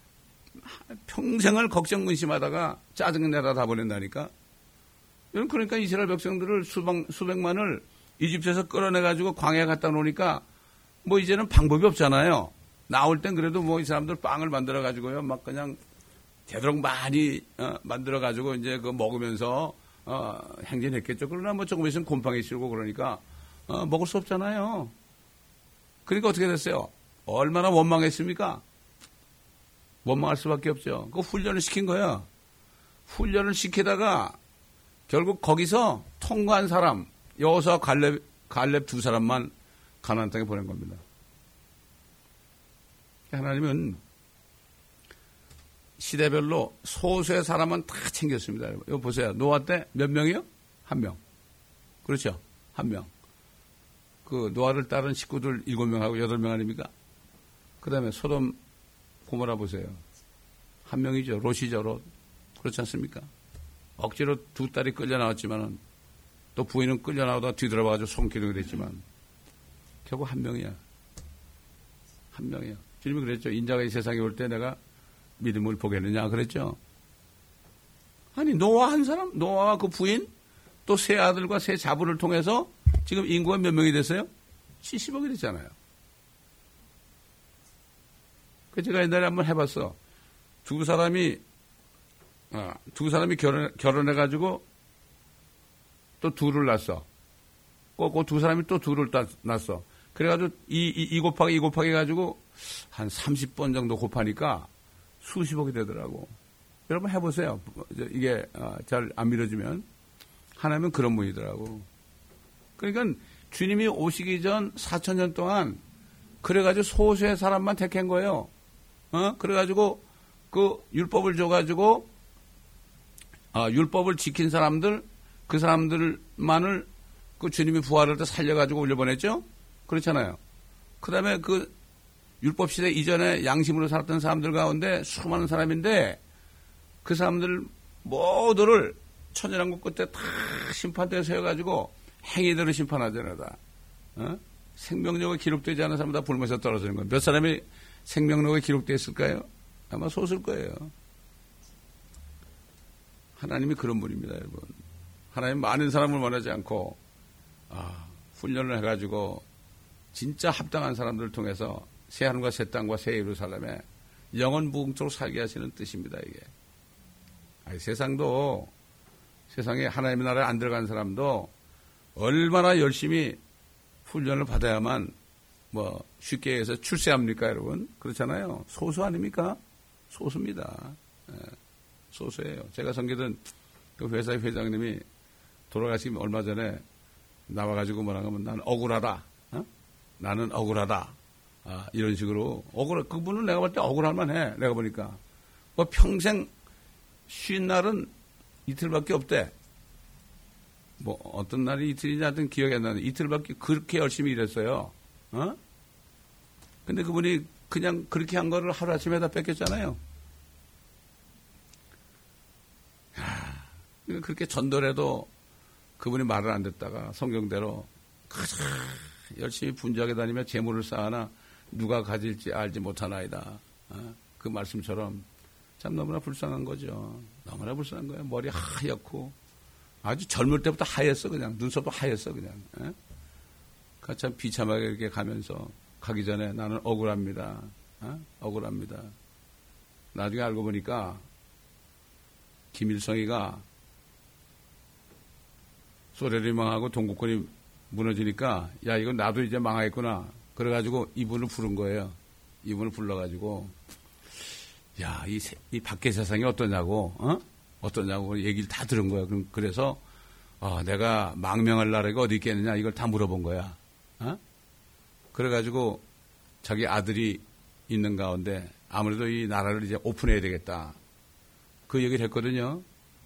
평생을 걱정 근심하다가 짜증내다 다 보낸다니까. 그러니까 이스라엘 백성들을 수백, 수백만을 이집트에서 끌어내가지고 광야에 갖다 놓으니까 뭐 이제는 방법이 없잖아요. 나올 땐 그래도 뭐 이 사람들 빵을 만들어가지고요. 막 그냥 되도록 많이 어, 만들어가지고 이제 그 먹으면서 어, 행진했겠죠. 그러나 뭐 조금 있으면 곰팡이 실고 그러니까 어, 먹을 수 없잖아요. 그러니까 어떻게 됐어요? 얼마나 원망했습니까? 원망할 수밖에 없죠. 그 훈련을 시킨 거야. 훈련을 시키다가 결국 거기서 통과한 사람, 여호수아 갈렙, 갈렙 두 사람만 가나안 땅에 보낸 겁니다. 하나님은 시대별로 소수의 사람은 다 챙겼습니다. 이거 보세요. 노아 때 몇 명이요? 한 명. 그렇죠? 한 명. 그 노아를 따른 식구들 일곱 명하고 여덟 명 아닙니까? 그 다음에 소돔 고모라 보세요. 한 명이죠. 롯이죠. 롯. 그렇지 않습니까? 억지로 두 딸이 끌려 나왔지만은 또 부인은 끌려 나오다 뒤돌아봐가지고 손기르게 됐지만 결국 한 명이야. 한 명이야. 주님이 그랬죠. 인자가 이 세상에 올 때 내가 믿음을 보겠느냐 그랬죠. 아니 노아 한 사람, 노아와 그 부인 또 세 아들과 세 자부를 통해서 지금 인구가 몇 명이 됐어요? 칠십억이 됐잖아요. 그 제가 옛날에 한번 해봤어. 두 사람이 아, 두 사람이 결혼 결혼해가지고 또 둘을 낳았어. 그 두 사람이 또 둘을 낳았어. 그래가지고 이, 이, 이 곱하기 이 곱하기 해가지고 한 삼십 번 정도 곱하니까 수십억이 되더라고. 여러분 해보세요. 이게 잘 안 믿어지면 하나님은 그런 분이더라고. 그러니까 주님이 오시기 전 사천 년 동안 그래가지고 소수의 사람만 택한 거예요. 어? 그래가지고 그 율법을 줘가지고 아, 율법을 지킨 사람들 그 사람들만을 그 주님이 부활할 때 살려가지고 올려보냈죠? 그렇잖아요. 그 다음에 그 율법 시대 이전에 양심으로 살았던 사람들 가운데 수많은 사람인데 그 사람들 모두를 천연왕국 끝에 다 심판대에 세워가지고 행위대로 심판하잖아요. 어? 생명력이 기록되지 않은 사람은 다 불면서 떨어지는 거예요. 몇 사람이 생명력이 기록되어 있을까요? 아마 소수일 거예요. 하나님이 그런 분입니다, 여러분. 하나님 많은 사람을 원하지 않고 아, 훈련을 해가지고 진짜 합당한 사람들을 통해서 새 하늘과 새 땅과 새 예루살렘에 영원 무궁토록 살게 하시는 뜻입니다, 이게. 아니, 세상도 세상에 하나님의 나라에 안 들어간 사람도 얼마나 열심히 훈련을 받아야만 뭐 쉽게 해서 출세합니까, 여러분? 그렇잖아요. 소수 아닙니까? 소수입니다. 예, 소수예요. 제가 섬기던 그 회사의 회장님이 돌아가시기 얼마 전에 나와가지고 뭐라고 하면 나는 억울하다. 어? 나는 억울하다. 아, 이런 식으로 억울. 그분은 내가 볼 때 억울할만 해. 내가 보니까 뭐 평생 쉰 날은 이틀밖에 없대. 뭐 어떤 날이 이틀이냐 하여튼 기억이 안 나는데 이틀밖에 그렇게 열심히 일했어요. 어? 근데 그분이 그냥 그렇게 한 거를 하루아침에 다 뺏겼잖아요. 하, 그렇게 전도해도 그분이 말을 안 듣다가 성경대로 가장 열심히 분주하게 다니며 재물을 쌓아나 누가 가질지 알지 못하나이다. 어? 그 말씀처럼 참 너무나 불쌍한 거죠. 너무나 불쌍한 거예요. 머리 하얗고 아주 젊을 때부터 하였어. 그냥 눈썹도 하였어. 그냥. 에? 그 참 비참하게 이렇게 가면서 가기 전에 나는 억울합니다. 어? 억울합니다. 나중에 알고 보니까 김일성이가 소련이 망하고 동구권이 무너지니까 야 이거 나도 이제 망하겠구나. 그래가지고 이분을 부른 거예요. 이분을 불러가지고 야 이 이 밖의 세상이 어떠냐고 어? 어떠냐고 얘기를 다 들은 거예요. 그럼 그래서 어, 내가 망명할 나라가 어디 있겠느냐 이걸 다 물어본 거야. 어? 그래가지고 자기 아들이 있는 가운데 아무래도 이 나라를 이제 오픈해야 되겠다. 그 얘기를 했거든요.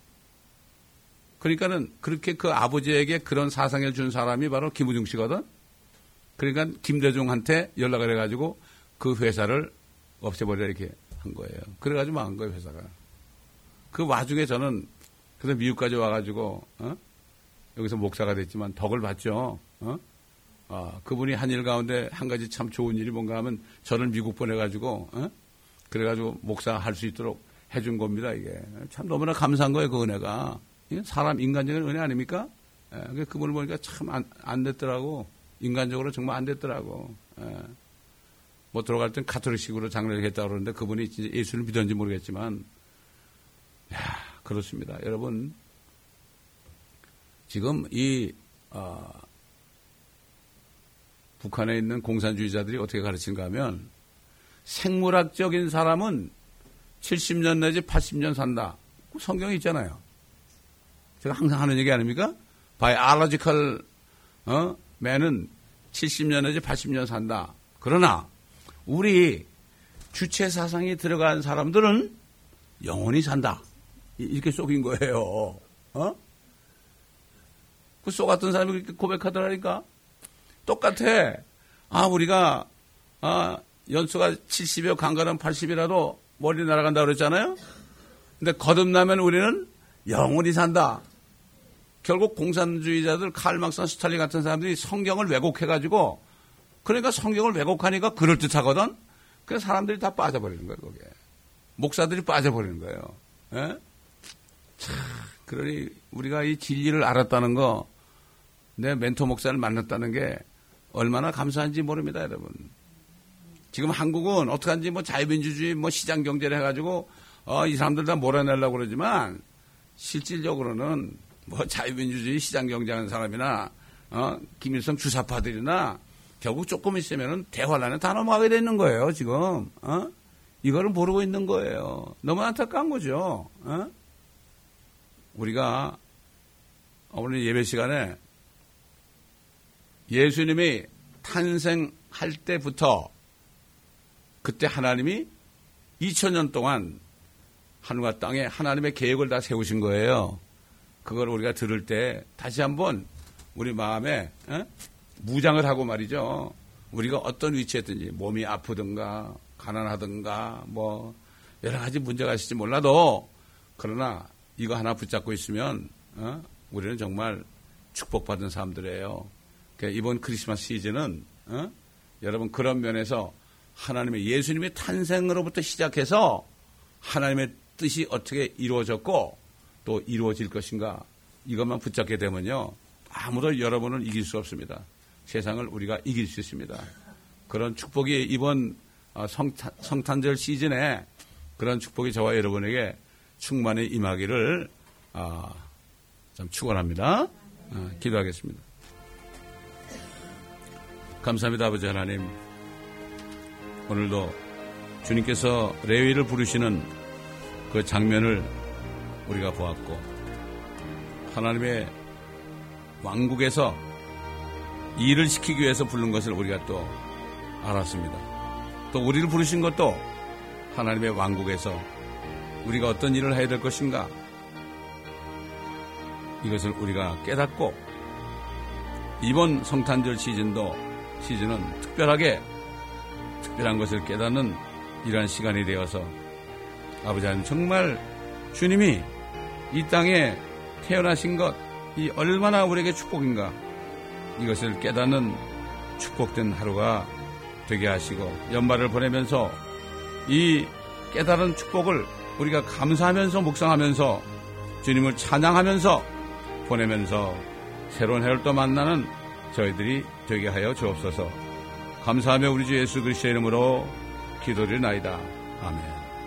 그러니까는 그렇게 그 아버지에게 그런 사상을 준 사람이 바로 김우중 씨거든. 그러니까 김대중한테 연락을 해가지고 그 회사를 없애버려 이렇게 한 거예요. 그래가지고 망한 거예요 회사가. 그 와중에 저는 그래서 미국까지 와가지고 어? 여기서 목사가 됐지만 덕을 봤죠. 어? 아, 그분이 한 일 가운데 한 가지 참 좋은 일이 뭔가 하면 저를 미국 보내가지고 어? 그래가지고 목사 할 수 있도록 해준 겁니다. 이게 참 너무나 감사한 거예요. 그 은혜가. 사람 인간적인 은혜 아닙니까? 예, 그분을 보니까 참 안, 안 됐더라고. 인간적으로 정말 안 됐더라고. 예. 뭐 들어갈 땐 가톨릭식으로 장례를 했다고 그러는데 그분이 진짜 예수를 믿었는지 모르겠지만 야, 그렇습니다. 여러분 지금 이 어, 북한에 있는 공산주의자들이 어떻게 가르치는가 하면 생물학적인 사람은 칠십 년 내지 팔십 년 산다. 성경에 있잖아요. 제가 항상 하는 얘기 아닙니까? biological 어? man은 칠십 년 내지 팔십 년 산다. 그러나 우리 주체 사상이 들어간 사람들은 영원히 산다. 이렇게 속인 거예요. 어? 그 속 같은 사람이 그렇게 고백하더라니까. 똑같아. 아, 우리가, 아, 연수가 칠십여 강가는 팔십이라도 멀리 날아간다고 그랬잖아요? 근데 거듭나면 우리는 영원히 산다. 결국 공산주의자들, 칼막스, 스탈린 같은 사람들이 성경을 왜곡해가지고, 그러니까 성경을 왜곡하니까 그럴듯하거든? 그래서 사람들이 다 빠져버리는 거예요, 거기에. 목사들이 빠져버리는 거예요. 예? 참, 그러니 우리가 이 진리를 알았다는 거, 내 멘토 목사를 만났다는 게 얼마나 감사한지 모릅니다, 여러분. 지금 한국은 어떡한지 뭐 자유민주주의, 뭐 시장경제를 해가지고, 어, 이 사람들 다 몰아내려고 그러지만, 실질적으로는 뭐 자유민주주의 시장경제하는 사람이나, 어, 김일성 주사파들이나, 결국 조금 있으면은 대환란에 다 넘어가게 되는 거예요, 지금. 어? 이거를 모르고 있는 거예요. 너무 안타까운 거죠. 어? 우리가 오늘 예배 시간에 예수님이 탄생할 때부터 그때 하나님이 이천 년 동안 하늘과 땅에 하나님의 계획을 다 세우신 거예요. 그걸 우리가 들을 때 다시 한번 우리 마음에 어? 무장을 하고 말이죠. 우리가 어떤 위치에든지 몸이 아프든가 가난하든가 뭐 여러 가지 문제가 있을지 몰라도 그러나 이거 하나 붙잡고 있으면 어? 우리는 정말 축복받은 사람들이에요. 그러니까 이번 크리스마스 시즌은 어? 여러분 그런 면에서 하나님의 예수님의 탄생으로부터 시작해서 하나님의 뜻이 어떻게 이루어졌고 또 이루어질 것인가 이것만 붙잡게 되면요. 아무도 여러분을 이길 수 없습니다. 세상을 우리가 이길 수 있습니다. 그런 축복이 이번 성탄, 성탄절 시즌에 그런 축복이 저와 여러분에게 충만히 임하기를 아, 참 축원합니다. 아, 기도하겠습니다. 감사합니다. 아버지 하나님. 오늘도 주님께서 레위를 부르시는 그 장면을 우리가 보았고 하나님의 왕국에서 일을 시키기 위해서 부른 것을 우리가 또 알았습니다. 또 우리를 부르신 것도 하나님의 왕국에서 우리가 어떤 일을 해야 될 것인가 이것을 우리가 깨닫고 이번 성탄절 시즌도 시즌은 특별하게 특별한 것을 깨닫는 이러한 시간이 되어서 아버지 하나님 정말 주님이 이 땅에 태어나신 것 이 얼마나 우리에게 축복인가 이것을 깨닫는 축복된 하루가 되게 하시고 연말을 보내면서 이 깨달은 축복을 우리가 감사하면서 묵상하면서 주님을 찬양하면서 보내면서 새로운 해를 또 만나는 저희들이 되게 하여 주옵소서. 감사하며 우리 주 예수 그리스도의 이름으로 기도드리나이다. 아멘.